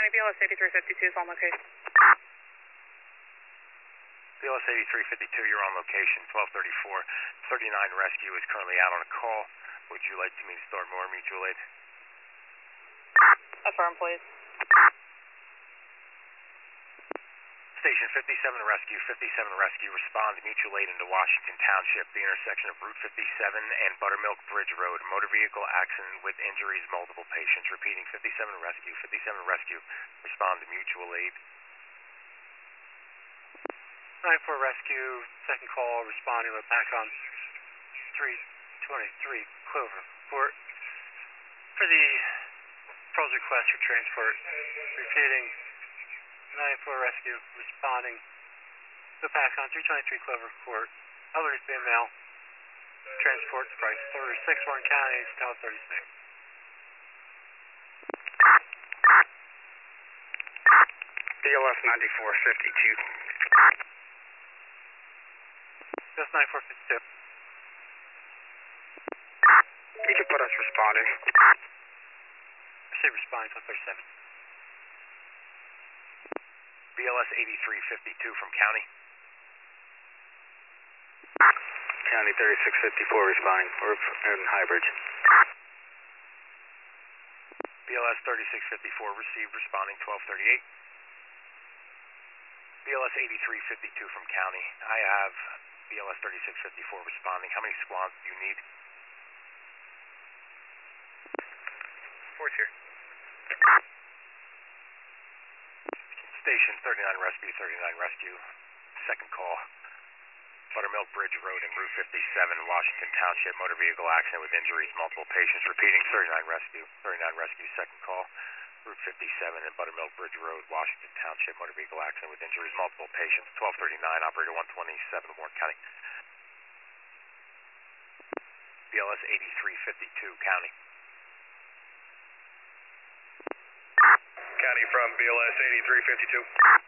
BLS 8352 is on location. BLS 8352, you're on location, 1234. 39 Rescue is currently out on a call. Would you like me to start more mutual aid? Affirm, please. Station 57 Rescue, 57 Rescue, respond to mutual aid into Washington Township, the intersection of Route 57 and Buttermilk Bridge Road. Motor vehicle accident with injuries, multiple patients. Repeating, 57 Rescue, 57 Rescue, respond to mutual aid. 94 Rescue, second call, responding with back on 323 Clover Court for the pro's request for transport. Repeating, 94 Rescue, responding with back on 323 Clover Court, elderly female, transport to Price 36, Warren County, Tower 36. BLS 9452. Just 9452. You can put us responding. I say responding to 37. BLS 8352 from County. County 3654 responding. We're in High Bridge. BLS 3654 received, responding 1238. BLS 8352 from County. I have BLS 3654 responding. How many squads do you need? 4's here. Station 39 Rescue, 39 Rescue, second call. Buttermilk Bridge Road and Route 57, Washington Township, motor vehicle accident with injuries, multiple patients. Repeating, 39 Rescue, second call. Route 57 and Buttermilk Bridge Road, Washington Township, motor vehicle accident with injuries, multiple patients. 1239, operator 127, Warren County. BLS 8352, County. County from BLS 8352.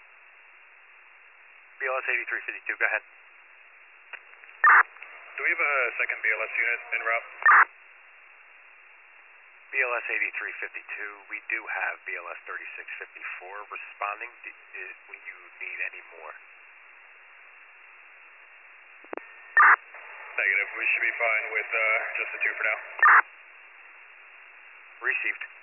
BLS 8352, go ahead. Do we have a second BLS unit en route? BLS 8352, we do have BLS 3654 responding. Will you need any more? Negative. We should be fine with just the two for now. Received.